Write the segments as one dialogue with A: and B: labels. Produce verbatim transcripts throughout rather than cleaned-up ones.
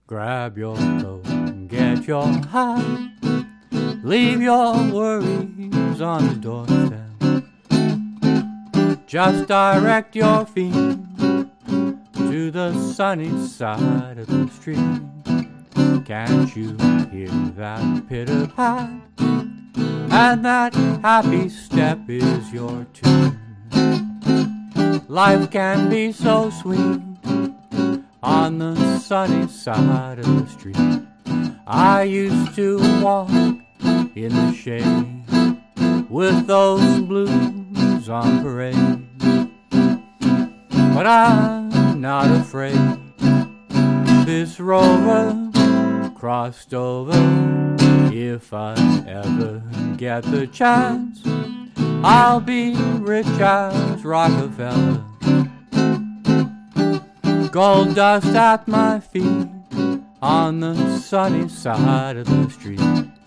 A: Grab your coat and get your hat. Leave your worries on the doorstep. Just direct your feet to the sunny side of the street. Can't you hear that pitter-pat? And that happy step is your tune. Life can be so sweet on the sunny side of the street. I used to walk in the shade with those blues on parade, but I'm not afraid. This rover crossed over. If I ever get the chance, I'll be rich as Rockefeller. Gold dust at my feet on the sunny side of the street.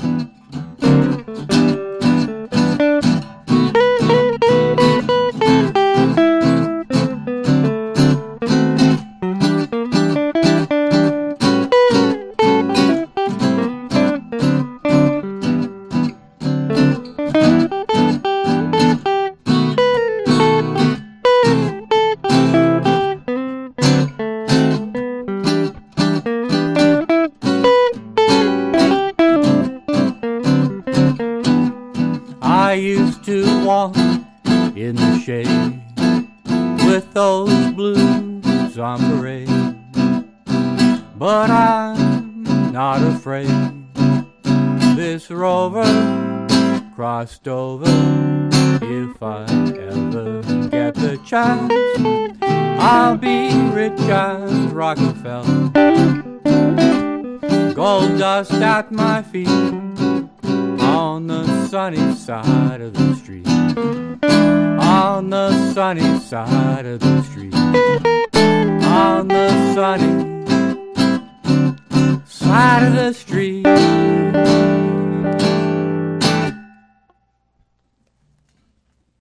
A: I used to walk in the shade with those blues on parade, but I'm not afraid. This rover crossed over. If I ever get the chance, I'll be rich as Rockefeller. Gold dust at my feet on the sunny side of the street. On the sunny side of the street. On the sunny side of the street.